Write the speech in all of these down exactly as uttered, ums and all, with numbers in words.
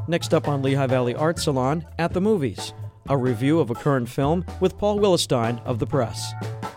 Next up on Lehigh Valley Art Salon, At the Movies, a review of a current film with Paul Willestein of The Press.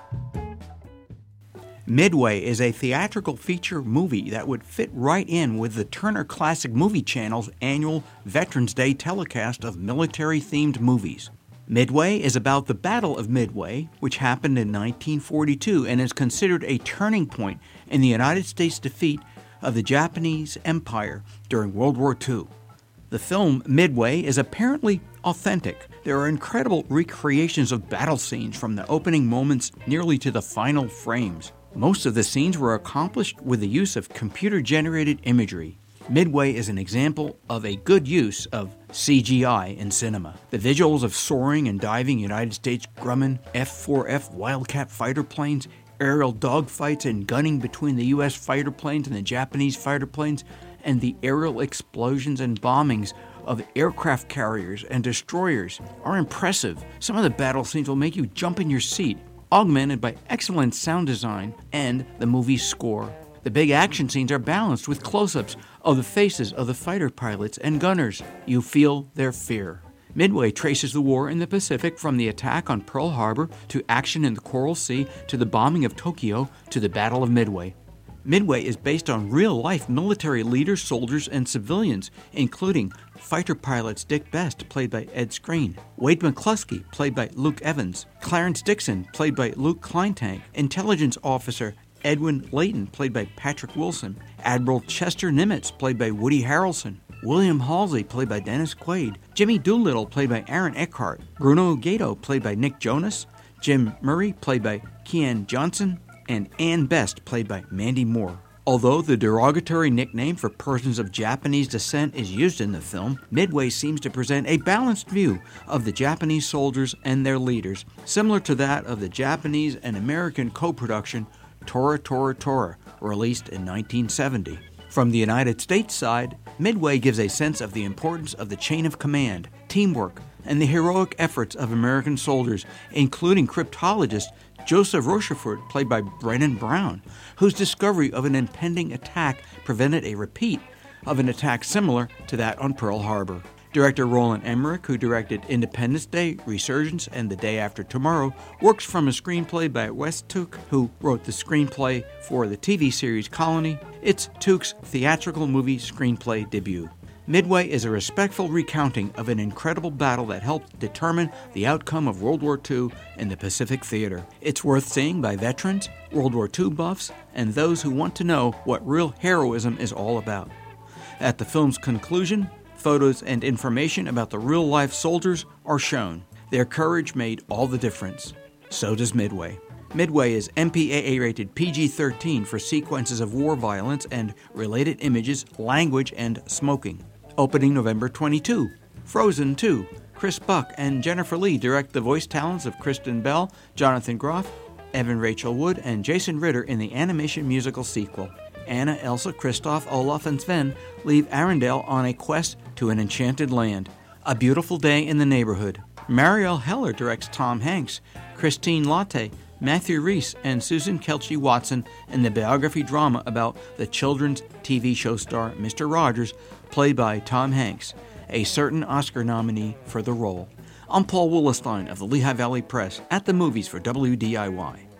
Midway is a theatrical feature movie that would fit right in with the Turner Classic Movie Channel's annual Veterans Day telecast of military-themed movies. Midway is about the Battle of Midway, which happened in nineteen forty-two and is considered a turning point in the United States' defeat of the Japanese Empire during World War Two. The film Midway is apparently authentic. There are incredible recreations of battle scenes from the opening moments nearly to the final frames. Most of the scenes were accomplished with the use of computer-generated imagery. Midway is an example of a good use of C G I in cinema. The visuals of soaring and diving United States Grumman F four F Wildcat fighter planes, aerial dogfights and gunning between the U S fighter planes and the Japanese fighter planes, and the aerial explosions and bombings of aircraft carriers and destroyers are impressive. Some of the battle scenes will make you jump in your seat, augmented by excellent sound design and the movie's score. The big action scenes are balanced with close-ups of the faces of the fighter pilots and gunners. You feel their fear. Midway traces the war in the Pacific from the attack on Pearl Harbor to action in the Coral Sea to the bombing of Tokyo to the Battle of Midway. Midway is based on real-life military leaders, soldiers, and civilians, including fighter pilots Dick Best, played by Ed Skrein, Wade McCluskey, played by Luke Evans, Clarence Dixon, played by Luke Kleintank, intelligence officer Edwin Layton, played by Patrick Wilson, Admiral Chester Nimitz, played by Woody Harrelson, William Halsey, played by Dennis Quaid, Jimmy Doolittle, played by Aaron Eckhart, Bruno Gato, played by Nick Jonas, Jim Murray, played by Kian Johnson, and Ann Best, played by Mandy Moore. Although the derogatory nickname for persons of Japanese descent is used in the film, Midway seems to present a balanced view of the Japanese soldiers and their leaders, similar to that of the Japanese and American co-production Tora Tora Tora, released in nineteen seventy. From the United States side, Midway gives a sense of the importance of the chain of command, teamwork, and the heroic efforts of American soldiers, including cryptologist Joseph Rochefort, played by Brennan Brown, whose discovery of an impending attack prevented a repeat of an attack similar to that on Pearl Harbor. Director Roland Emmerich, who directed Independence Day, Resurgence, and The Day After Tomorrow, works from a screenplay by Wes Tuch, who wrote the screenplay for the T V series Colony. It's Tuch's theatrical movie screenplay debut. Midway is a respectful recounting of an incredible battle that helped determine the outcome of World War Two in the Pacific Theater. It's worth seeing by veterans, World War Two buffs, and those who want to know what real heroism is all about. At the film's conclusion, photos and information about the real-life soldiers are shown. Their courage made all the difference. So does Midway. Midway is M P A A rated P G thirteen for sequences of war violence and related images, language, and smoking. Opening November twenty-second. Frozen two. Chris Buck and Jennifer Lee direct the voice talents of Kristen Bell, Jonathan Groff, Evan Rachel Wood, and Jason Ritter in the animation musical sequel. Anna, Elsa, Kristoff, Olaf, and Sven leave Arendelle on a quest to an enchanted land. A Beautiful Day in the Neighborhood. Marielle Heller directs Tom Hanks, Christine Latte, Matthew Rhys, and Susan Kelchi Watson in the biography drama about the children's T V show star Mister Rogers, played by Tom Hanks, a certain Oscar nominee for the role. I'm Paul Willestein of the Lehigh Valley Press, at the movies for W D I Y.